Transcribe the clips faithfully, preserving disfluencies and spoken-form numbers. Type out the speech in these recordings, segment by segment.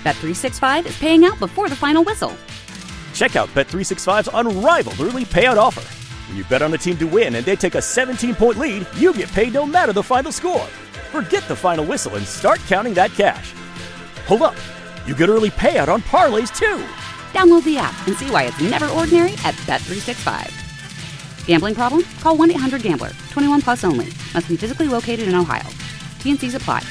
Bet three sixty-five is paying out before the final whistle. Check out Bet three sixty-five's unrivaled early payout offer. When you bet on a team to win and they take a seventeen-point lead, you get paid no matter the final score. Forget the final whistle and start counting that cash. Hold up. You get early payout on parlays, too. Download the app and see why it's never ordinary at Bet three sixty-five. Gambling problem? Call one eight hundred gambler. twenty-one plus only. Must be physically located in Ohio. T and C's apply.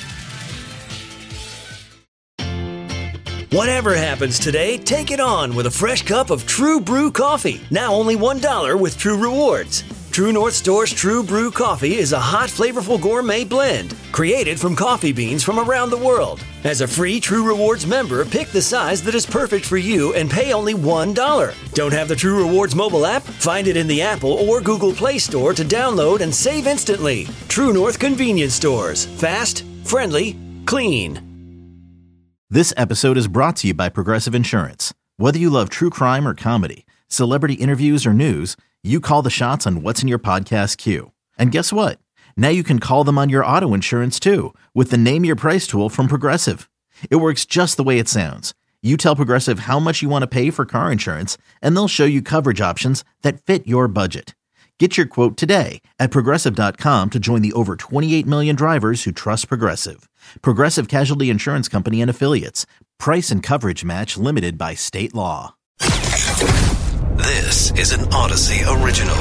Whatever happens today, take it on with a fresh cup of True Brew coffee. Now only one dollar with True Rewards. True North Store's True Brew coffee is a hot, flavorful gourmet blend created from coffee beans from around the world. As a free True Rewards member, pick the size that is perfect for you and pay only one dollar. Don't have the True Rewards mobile app? Find it in the Apple or Google Play Store to download and save instantly. True North Convenience Stores. Fast, friendly, clean. This episode is brought to you by Progressive Insurance. Whether you love true crime or comedy, celebrity interviews or news, you call the shots on what's in your podcast queue. And guess what? Now you can call them on your auto insurance too with the Name Your Price tool from Progressive. It works just the way it sounds. You tell Progressive how much you want to pay for car insurance, and they'll show you coverage options that fit your budget. Get your quote today at Progressive dot com to join the over twenty-eight million drivers who trust Progressive. Progressive Casualty Insurance Company and Affiliates. Price and coverage match limited by state law. This is an Odyssey original.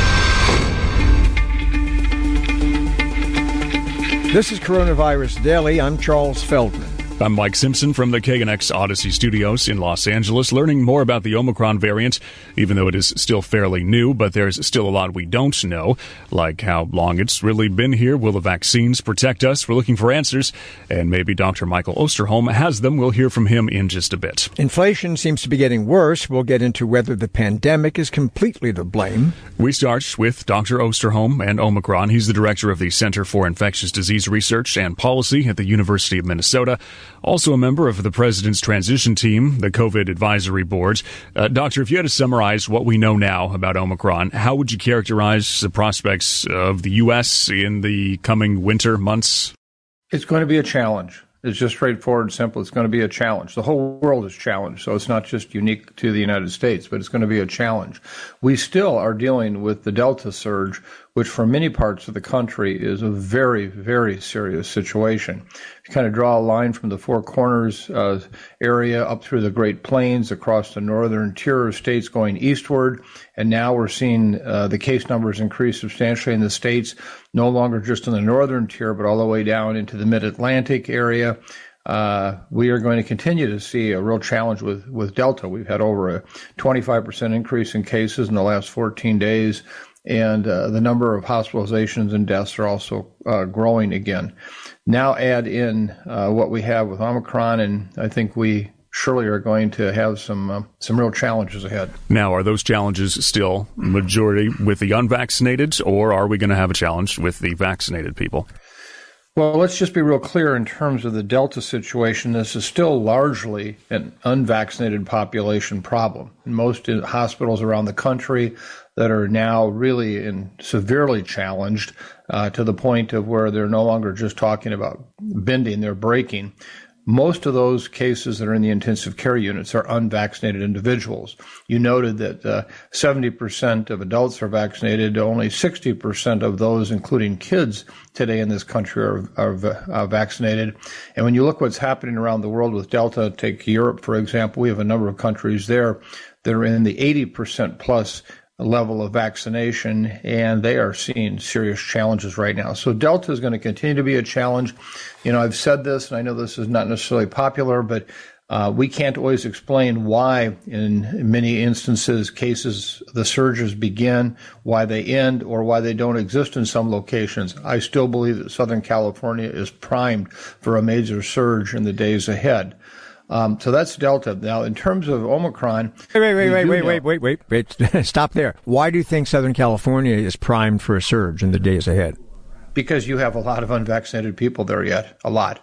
This is Coronavirus Daily. I'm Charles Feldman. I'm Mike Simpson from the K N X Odyssey Studios in Los Angeles, learning more about the Omicron variant, even though it is still fairly new, but there's still a lot we don't know, like how long it's really been here. Will the vaccines protect us? We're looking for answers, and maybe Doctor Michael Osterholm has them. We'll hear from him in just a bit. Inflation seems to be getting worse. We'll get into whether the pandemic is completely to blame. We start with Doctor Osterholm and Omicron. He's the director of the Center for Infectious Disease Research and Policy at the University of Minnesota. Also a member of the President's Transition Team, the COVID Advisory Board. Uh, doctor, if you had to summarize what we know now about Omicron, how would you characterize the prospects of the U S in the coming winter months? It's going to be a challenge. It's just straightforward and simple. It's going to be a challenge. The whole world is challenged, so it's not just unique to the United States, but it's going to be a challenge. We still are dealing with the Delta surge, which for many parts of the country is a very, very serious situation. If you kind of draw a line from the Four Corners uh, area up through the Great Plains, across the northern tier of states going eastward, and now we're seeing uh, the case numbers increase substantially in the states, no longer just in the northern tier, but all the way down into the mid-Atlantic area. Uh, we are going to continue to see a real challenge with, with Delta. We've had over a twenty-five percent increase in cases in the last fourteen days, and uh, the number of hospitalizations and deaths are also uh, growing again. Now add in uh, what we have with Omicron, and I think we surely are going to have some uh, some real challenges ahead. Now, are those challenges still majority with the unvaccinated, or are we going to have a challenge with the vaccinated people? Well, let's just be real clear in terms of the Delta situation. This is still largely an unvaccinated population problem. In most hospitals around the country that are now really in severely challenged uh, to the point of where they're no longer just talking about bending, they're breaking. Most of those cases that are in the intensive care units are unvaccinated individuals. You noted that uh, seventy percent of adults are vaccinated. Only sixty percent of those, including kids today in this country, are, are uh, vaccinated. And when you look what's happening around the world with Delta, take Europe, for example, we have a number of countries there that are in the eighty percent plus level of vaccination, and they are seeing serious challenges right now. So Delta is going to continue to be a challenge. You know, I've said this, and I know this is not necessarily popular, but uh, we can't always explain why in many instances cases, the surges begin, why they end, or why they don't exist in some locations. I still believe that Southern California is primed for a major surge in the days ahead. Um, so that's Delta. Now, in terms of Omicron... Wait, wait, wait, wait, wait, wait, wait, wait, wait. Stop there. Why do you think Southern California is primed for a surge in the days ahead? Because you have a lot of unvaccinated people there yet, a lot.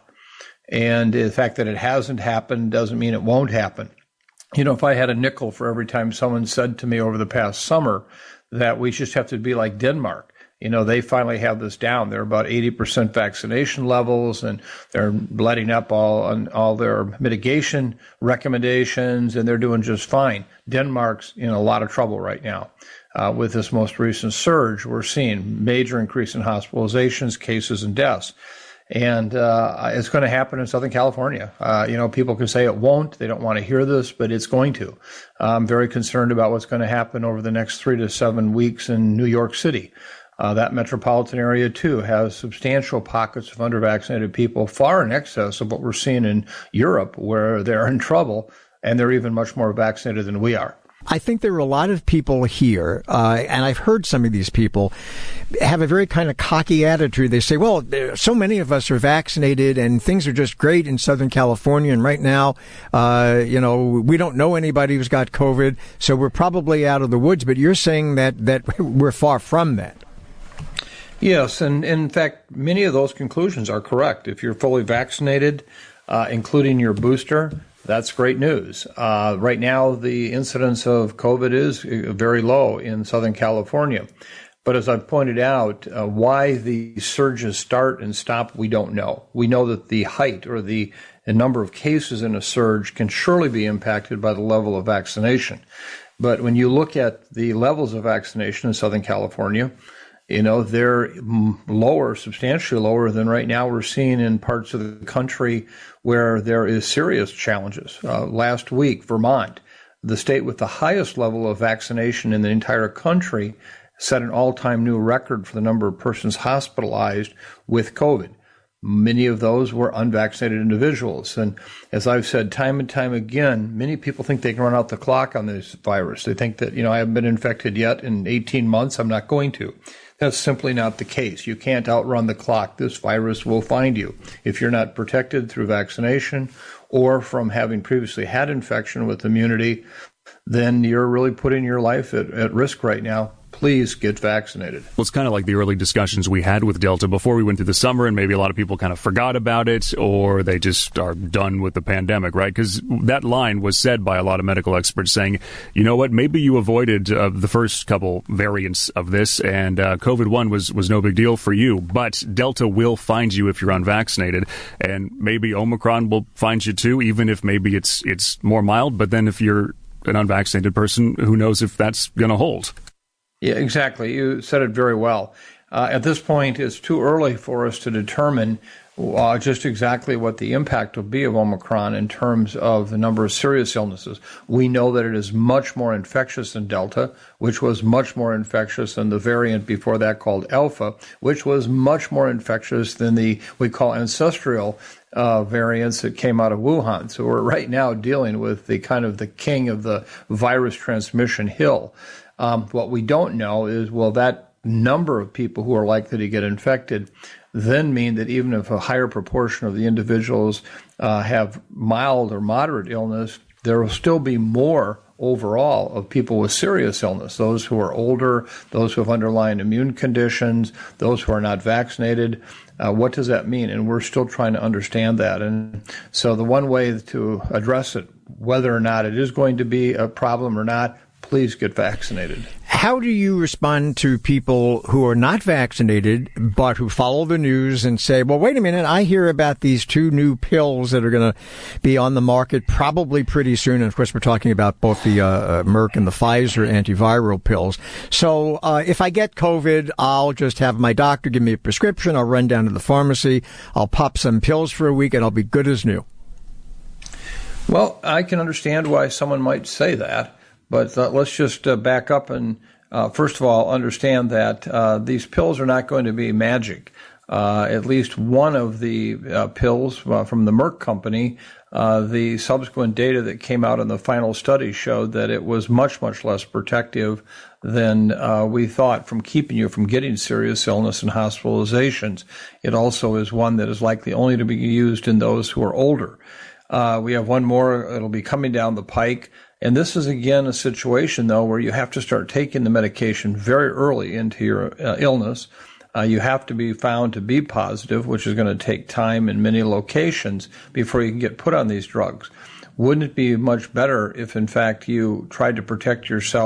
And the fact that it hasn't happened doesn't mean it won't happen. You know, if I had a nickel for every time someone said to me over the past summer that we just have to be like Denmark You know, they finally have this down. They're about eighty percent vaccination levels, and they're letting up all on all their mitigation recommendations, and they're doing just fine. Denmark's in a lot of trouble right now. Uh, with this most recent surge, we're seeing major increase in hospitalizations, cases, and deaths. And uh, it's going to happen in Southern California. Uh, you know, people can say it won't. They don't want to hear this, but it's going to. I'm very concerned about what's going to happen over the next three to seven weeks in New York City. Uh, that metropolitan area, too, has substantial pockets of undervaccinated people, far in excess of what we're seeing in Europe, where they're in trouble, and they're even much more vaccinated than we are. I think there are a lot of people here, uh, and I've heard some of these people have a very kind of cocky attitude. They say, well, there, so many of us are vaccinated and things are just great in Southern California. And right now, uh, you know, we don't know anybody who's got COVID, so we're probably out of the woods. But you're saying that, that we're far from that. Yes, and in fact, many of those conclusions are correct. If you're fully vaccinated, uh, including your booster, that's great news. Uh, right now, the incidence of COVID is very low in Southern California. But as I've pointed out, uh, why the surges start and stop, we don't know. We know that the height or the, the number of cases in a surge can surely be impacted by the level of vaccination. But when you look at the levels of vaccination in Southern California, you know, they're lower, substantially lower than right now we're seeing in parts of the country where there is serious challenges. Uh, last week, Vermont, the state with the highest level of vaccination in the entire country, set an all-time new record for the number of persons hospitalized with COVID. Many of those were unvaccinated individuals. And as I've said time and time again, many people think they can run out the clock on this virus. They think that, you know, I haven't been infected yet in eighteen months. I'm not going to. That's simply not the case. You can't outrun the clock. This virus will find you. If you're not protected through vaccination or from having previously had infection with immunity, then you're really putting your life at, at risk right now. Please get vaccinated. Well, it's kind of like the early discussions we had with Delta before we went through the summer, and maybe a lot of people kind of forgot about it, or they just are done with the pandemic, right? Because that line was said by a lot of medical experts saying, you know what, maybe you avoided uh, the first couple variants of this, and uh, COVID one was, was no big deal for you, but Delta will find you if you're unvaccinated, and maybe Omicron will find you too, even if maybe it's it's more mild, but then if you're an unvaccinated person, who knows if that's going to hold? Yeah, exactly. You said it very well. Uh, at this point, it's too early for us to determine uh, just exactly what the impact will be of Omicron in terms of the number of serious illnesses. We know that it is much more infectious than Delta, which was much more infectious than the variant before that called Alpha, which was much more infectious than the, we call ancestral uh, variants that came out of Wuhan. So we're right now dealing with the kind of the king of the virus transmission hill. Um, what we don't know is, will that number of people who are likely to get infected then mean that even if a higher proportion of the individuals uh, have mild or moderate illness, there will still be more overall of people with serious illness, those who are older, those who have underlying immune conditions, those who are not vaccinated. Uh, what does that mean? And we're still trying to understand that. And so the one way to address it, whether or not it is going to be a problem or not, please get vaccinated. How do you respond to people who are not vaccinated but who follow the news and say, well, wait a minute, I hear about these two new pills that are going to be on the market probably pretty soon. And of course, we're talking about both the uh, Merck and the Pfizer antiviral pills. So uh, if I get COVID, I'll just have my doctor give me a prescription. I'll run down to the pharmacy. I'll pop some pills for a week and I'll be good as new. Well, I can understand why someone might say that. But uh, let's just uh, back up and, uh, first of all, understand that uh, these pills are not going to be magic. Uh, at least one of the uh, pills uh, from the Merck company, uh, the subsequent data that came out in the final study showed that it was much, much less protective than uh, we thought from keeping you from getting serious illness and hospitalizations. It also is one that is likely only to be used in those who are older. Uh, we have one more. It'll be coming down the pike. And this is, again, a situation, though, where you have to start taking the medication very early into your uh, illness. Uh, you have to be found to be positive, which is going to take time in many locations before you can get put on these drugs. Wouldn't it be much better if, in fact, you tried to protect yourself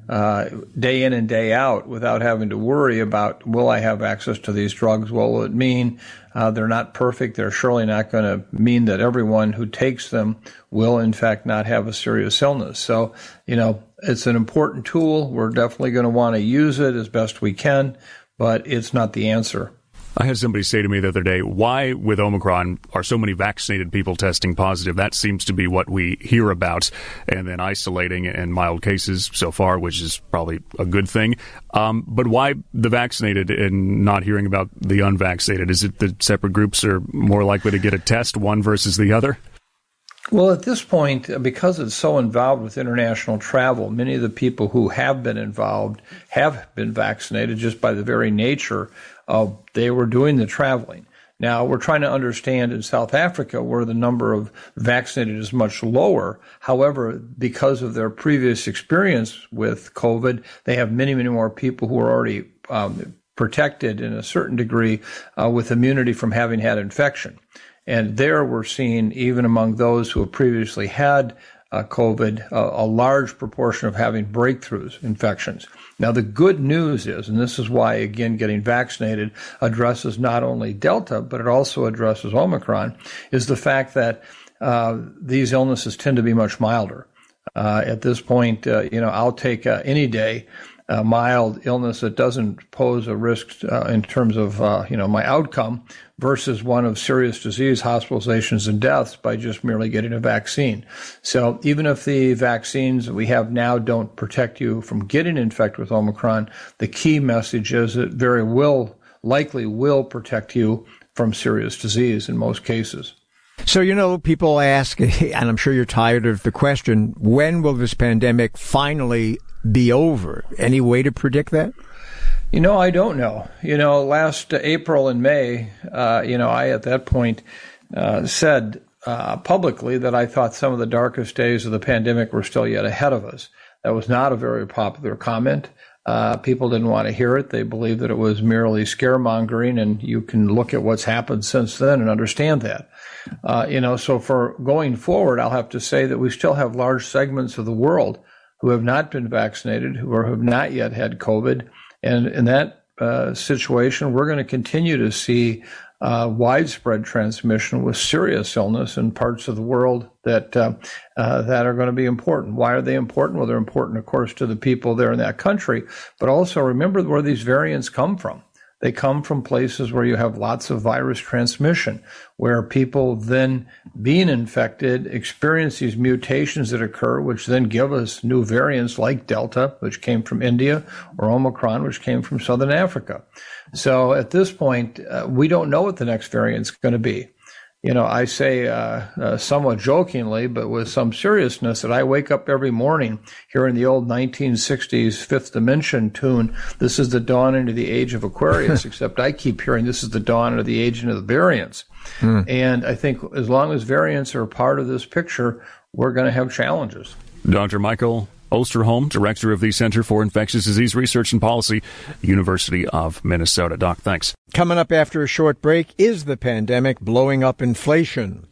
uh, day in and day out without having to worry about, will I have access to these drugs? What will it mean? Uh, they're not perfect. They're surely not going to mean that everyone who takes them will, in fact, not have a serious illness. So, you know, it's an important tool. We're definitely going to want to use it as best we can, but it's not the answer. I had somebody say to me the other day, why with Omicron are so many vaccinated people testing positive? That seems to be what we hear about, and then isolating and mild cases so far, which is probably a good thing. Um, but why the vaccinated and not hearing about the unvaccinated? Is it that separate groups are more likely to get a test, one versus the other? Well, at this point, because it's so involved with international travel, many of the people who have been involved have been vaccinated just by the very nature of they were doing the traveling. Now, we're trying to understand in South Africa where the number of vaccinated is much lower. However, because of their previous experience with COVID, they have many, many more people who are already um, protected in a certain degree uh, with immunity from having had infection. And there we're seeing, even among those who have previously had uh, COVID, uh, a large proportion of having breakthroughs, infections. Now, the good news is, and this is why, again, getting vaccinated addresses not only Delta, but it also addresses Omicron, is the fact that uh, these illnesses tend to be much milder. Uh, at this point, uh, you know, I'll take uh, any day a mild illness that doesn't pose a risk uh, in terms of, uh, you know, my outcome versus one of serious disease, hospitalizations, and deaths by just merely getting a vaccine. So even if the vaccines we have now don't protect you from getting infected with Omicron, the key message is it very will, likely will protect you from serious disease in most cases. So, you know, people ask, and I'm sure you're tired of the question, when will this pandemic finally be over? Any way to predict that? You know, I don't know. You know, last April and May, uh, you know, I at that point uh, said uh, publicly that I thought some of the darkest days of the pandemic were still yet ahead of us. That was not a very popular comment. Uh, people didn't want to hear it. They believed that it was merely scaremongering, and you can look at what's happened since then and understand that. Uh, you know, so for going forward, I'll have to say that we still have large segments of the world who have not been vaccinated, who are, have not yet had COVID. And in that uh, situation, we're going to continue to see uh, widespread transmission with serious illness in parts of the world that uh, uh, that are going to be important. Why are they important? Well, they're important, of course, to the people there in that country. But also remember where these variants come from. They come from places where you have lots of virus transmission, where people then being infected experience these mutations that occur, which then give us new variants like Delta, which came from India, or Omicron, which came from Southern Africa. So at this point, uh, we don't know what the next variant's going to be. You know, I say uh, uh, somewhat jokingly, but with some seriousness, that I wake up every morning hearing the old nineteen sixties Fifth Dimension tune, "This is the dawn into the age of Aquarius," except I keep hearing this is the dawn into the age into the variants. Hmm. And I think as long as variants are a part of this picture, we're going to have challenges. Doctor Michael Osterholm, Director of the Center for Infectious Disease Research and Policy, University of Minnesota. Doc, thanks. Coming up after a short break, is the pandemic blowing up inflation?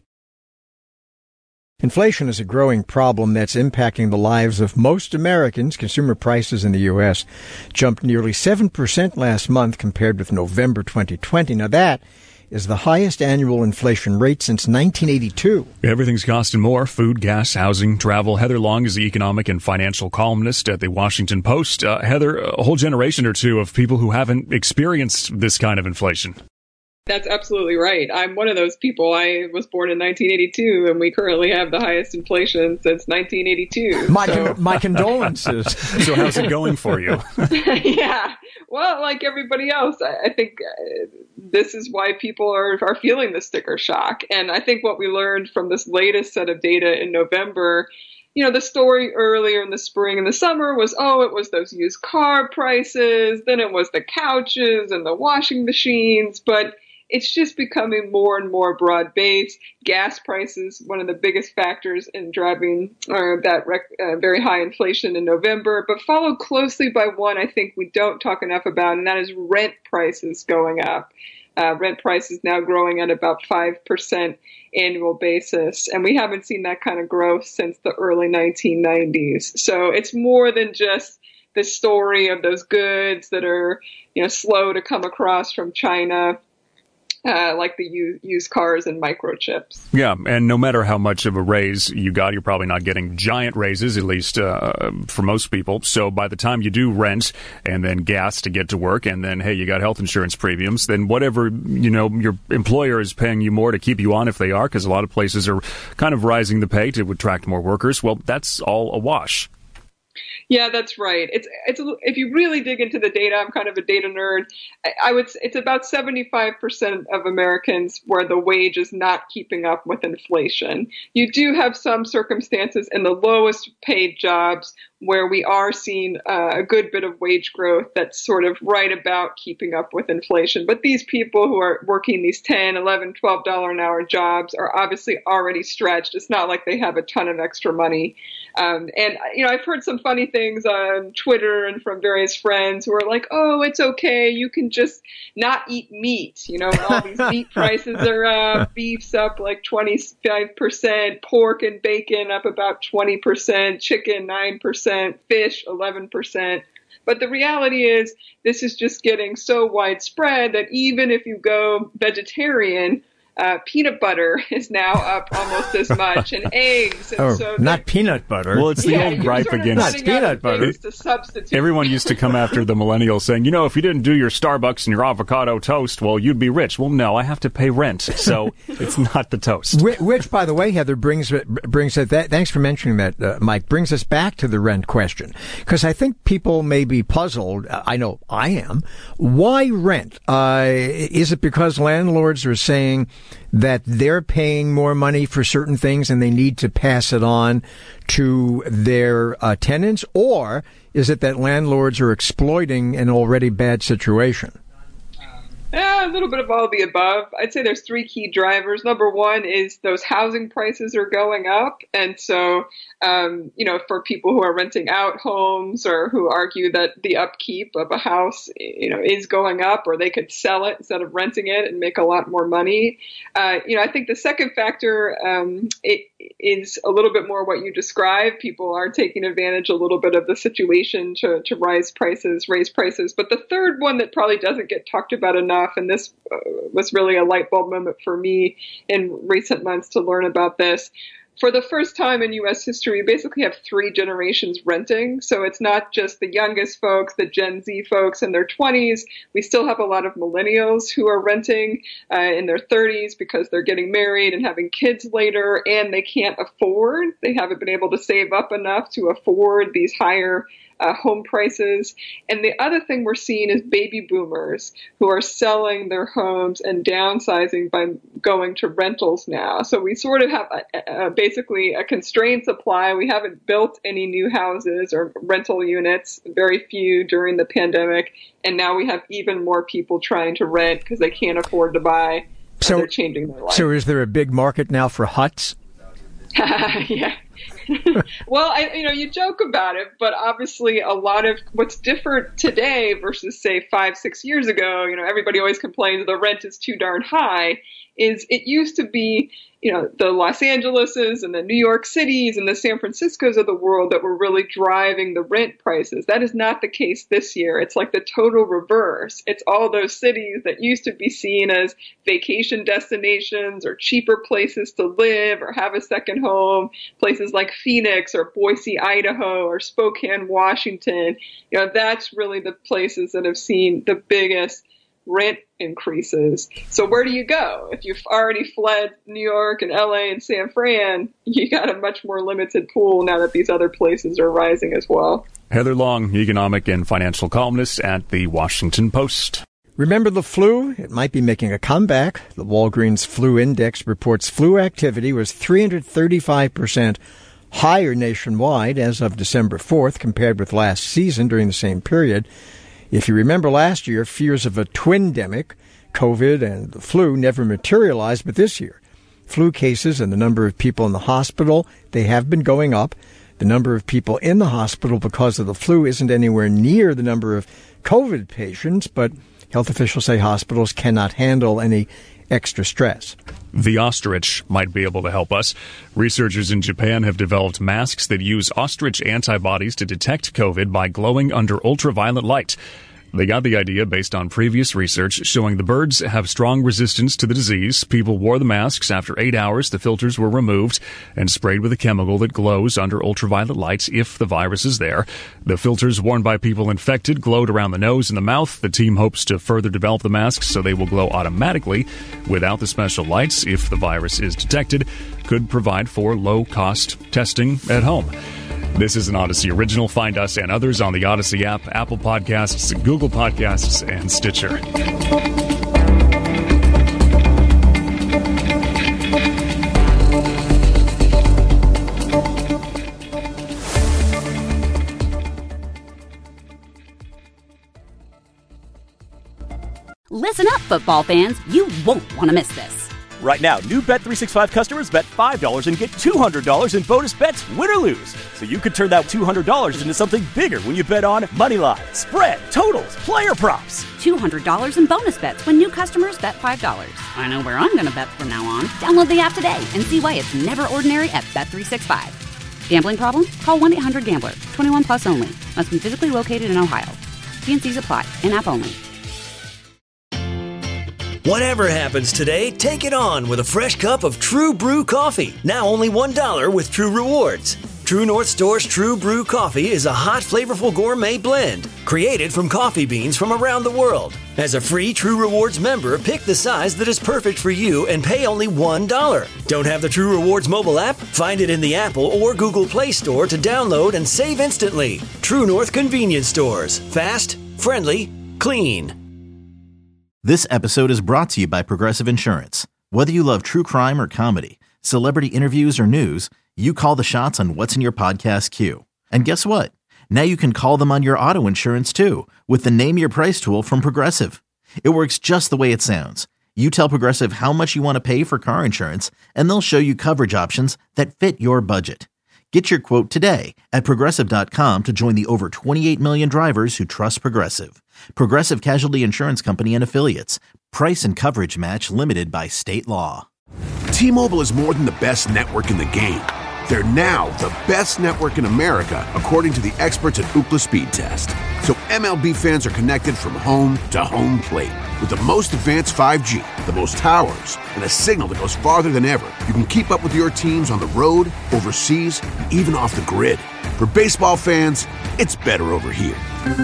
Inflation is a growing problem that's impacting the lives of most Americans. Consumer prices in the U S jumped nearly seven percent last month compared with November twenty twenty. Now that is the highest annual inflation rate since nineteen eighty-two. Everything's costing more: food, gas, housing, travel. Heather Long is the economic and financial columnist at the Washington Post. Uh, Heather, a whole generation or two of people who haven't experienced this kind of inflation. That's absolutely right. I'm one of those people. I was born in nineteen eighty-two, and we currently have the highest inflation since nineteen eighty-two. My, so. con- my condolences. So how's it going for you? Yeah. Well, like everybody else, I, I think uh, this is why people are, are feeling the sticker shock. And I think what we learned from this latest set of data in November, you know, the story earlier in the spring and the summer was, oh, it was those used car prices, then it was the couches and the washing machines, but it's just becoming more and more broad-based. Gas prices, one of the biggest factors in driving uh, that rec- uh, very high inflation in November, but followed closely by one I think we don't talk enough about, and that is rent prices going up. Uh, rent prices now growing at about five percent annual basis, and we haven't seen that kind of growth since the early nineteen nineties. So it's more than just this story of those goods that are, you know, slow to come across from China. Uh, like the u- used cars and microchips. Yeah, and no matter how much of a raise you got, you're probably not getting giant raises, at least uh, for most people. So by the time you do rent and then gas to get to work, and then, hey, you got health insurance premiums, then whatever, you know, your employer is paying you more to keep you on if they are, because a lot of places are kind of rising the pay to attract more workers, well, that's all a wash. Yeah, that's right. It's it's if you really dig into the data, I'm kind of a data nerd. I, I would it's about seventy-five percent of Americans where the wage is not keeping up with inflation. You do have some circumstances in the lowest paid jobs where we are seeing uh, a good bit of wage growth that's sort of right about keeping up with inflation. But these people who are working these ten, eleven, twelve dollars an hour jobs are obviously already stretched. It's not like they have a ton of extra money. Um, and, you know, I've heard some funny things on Twitter and from various friends who are like, oh, it's okay. You can just not eat meat. You know, all these meat prices are up, beef's up like twenty-five percent, pork and bacon up about twenty percent, chicken nine percent, fish eleven percent. But the reality is this is just getting so widespread that even if you go vegetarian, Uh, peanut butter is now up almost as much, and eggs. And oh, so not peanut butter. Well, it's the yeah, old gripe sort of against running peanut out of butter. things to substitute. Everyone used to come after the millennials saying, you know, if you didn't do your Starbucks and your avocado toast, well, you'd be rich. Well, no, I have to pay rent, so it's not the toast. Which, which, by the way, Heather, brings brings that. Thanks for mentioning that, uh, Mike. Brings us back to the rent question, because I think people may be puzzled. I know I am. Why rent? Uh, is it because landlords are saying that they're paying more money for certain things and they need to pass it on to their uh, tenants? Or is it that landlords are exploiting an already bad situation? Yeah, a little bit of all the above. I'd say there's three key drivers. Number one is those housing prices are going up. And so, um, you know, for people who are renting out homes or who argue that the upkeep of a house, you know, is going up, or they could sell it instead of renting it and make a lot more money. Uh, you know, I think the second factor um, it is a little bit more what you described. People are taking advantage a little bit of the situation to, to rise prices, raise prices. But the third one that probably doesn't get talked about enough, and this uh, was really a light bulb moment for me in recent months to learn about this. For the first time in U S history, we basically have three generations renting. So it's not just the youngest folks, the Gen Z folks in their twenties. We still have a lot of millennials who are renting uh, in their thirties because they're getting married and having kids later, and they can't afford. They haven't been able to save up enough to afford these higher Uh, home prices. And the other thing we're seeing is baby boomers who are selling their homes and downsizing by going to rentals now. So we sort of have a, a, basically a constrained supply. We haven't built any new houses or rental units, very few during the pandemic. And now we have even more people trying to rent because they can't afford to buy. So they're changing their life. So is there a big market now for huts? Yeah. Well, I, you know, you joke about it, but obviously a lot of what's different today versus, say, five, six years ago, you know, everybody always complains the rent is too darn high, is it used to be, you know, the Los Angeleses and the New York Cities and the San Franciscos of the world that were really driving the rent prices. That is not the case this year. It's like the total reverse. It's all those cities that used to be seen as vacation destinations or cheaper places to live or have a second home, places like Phoenix or Boise, Idaho or Spokane, Washington. You know, that's really the places that have seen the biggest rent increases. So where do you go? If you've already fled New York and L A and San Fran, you got a much more limited pool now that these other places are rising as well. Heather Long, economic and financial columnist at the Washington Post. Remember the flu? It might be making a comeback. The Walgreens Flu Index reports flu activity was three hundred thirty-five percent higher nationwide as of December fourth compared with last season during the same period. If you remember last year, fears of a twindemic, COVID and the flu, never materialized, but this year, flu cases and the number of people in the hospital, they have been going up. The number of people in the hospital because of the flu isn't anywhere near the number of COVID patients, but health officials say hospitals cannot handle any extra stress. The ostrich might be able to help us. Researchers in Japan have developed masks that use ostrich antibodies to detect COVID by glowing under ultraviolet light. They got the idea based on previous research showing the birds have strong resistance to the disease. People wore the masks. After eight hours, the filters were removed and sprayed with a chemical that glows under ultraviolet light if the virus is there. The filters worn by people infected glowed around the nose and the mouth. The team hopes to further develop the masks so they will glow automatically without the special lights if the virus is detected. Could provide for low-cost testing at home. This is an Odyssey original. Find us and others on the Odyssey app, Apple Podcasts, Google Podcasts, and Stitcher. Listen up, football fans. You won't want to miss this. Right now, new Bet three sixty-five customers bet five dollars and get two hundred dollars in bonus bets, win or lose. So you could turn that two hundred dollars into something bigger when you bet on money line, spread, totals, player props. two hundred dollars in bonus bets when new customers bet five dollars. I know where I'm going to bet from now on. Download the app today and see why it's never ordinary at Bet three sixty-five. Gambling problem? Call one eight hundred gambler. twenty-one plus only. Must be physically located in Ohio. T and C's apply. In-app only. Whatever happens today, take it on with a fresh cup of True Brew coffee. Now only one dollar with True Rewards. True North Store's True Brew coffee is a hot, flavorful gourmet blend created from coffee beans from around the world. As a free True Rewards member, pick the size that is perfect for you and pay only one dollar. Don't have the True Rewards mobile app? Find it in the Apple or Google Play Store to download and save instantly. True North Convenience Stores. Fast, friendly, clean. This episode is brought to you by Progressive Insurance. Whether you love true crime or comedy, celebrity interviews or news, you call the shots on what's in your podcast queue. And guess what? Now you can call them on your auto insurance too with the Name Your Price tool from Progressive. It works just the way it sounds. You tell Progressive how much you want to pay for car insurance, and they'll show you coverage options that fit your budget. Get your quote today at Progressive dot com to join the over twenty-eight million drivers who trust Progressive. Progressive Casualty Insurance Company and Affiliates. Price and coverage match limited by state law. T-Mobile is more than the best network in the game. They're now the best network in America, according to the experts at Ookla Speed Test. So M L B fans are connected from home to home plate. With the most advanced five G, the most towers, and a signal that goes farther than ever, you can keep up with your teams on the road, overseas, and even off the grid. For baseball fans, it's better over here.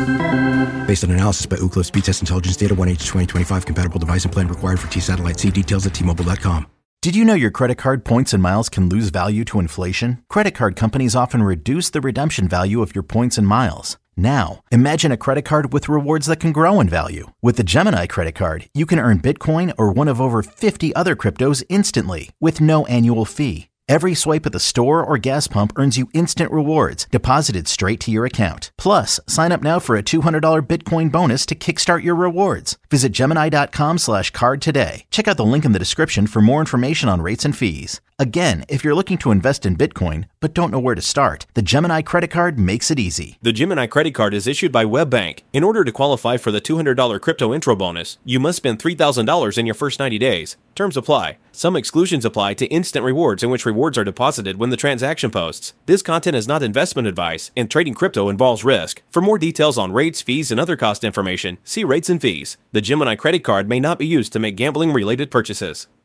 Based on analysis by Ookla Speed Test Intelligence Data, one H twenty twenty-five compatible device and plan required for T-Satellite. See details at T Mobile dot com. Did you know your credit card points and miles can lose value to inflation? Credit card companies often reduce the redemption value of your points and miles. Now, imagine a credit card with rewards that can grow in value. With the Gemini credit card, you can earn Bitcoin or one of over fifty other cryptos instantly with no annual fee. Every swipe at the store or gas pump earns you instant rewards deposited straight to your account. Plus, sign up now for a two hundred dollars Bitcoin bonus to kickstart your rewards. Visit Gemini dot com slash card today. Check out the link in the description for more information on rates and fees. Again, if you're looking to invest in Bitcoin but don't know where to start, the Gemini credit card makes it easy. The Gemini credit card is issued by WebBank. In order to qualify for the two hundred dollars crypto intro bonus, you must spend three thousand dollars in your first ninety days. Terms apply. Some exclusions apply to instant rewards, in which rewards are deposited when the transaction posts. This content is not investment advice, and trading crypto involves risk. For more details on rates, fees, and other cost information, see rates and fees. The Gemini credit card may not be used to make gambling-related purchases.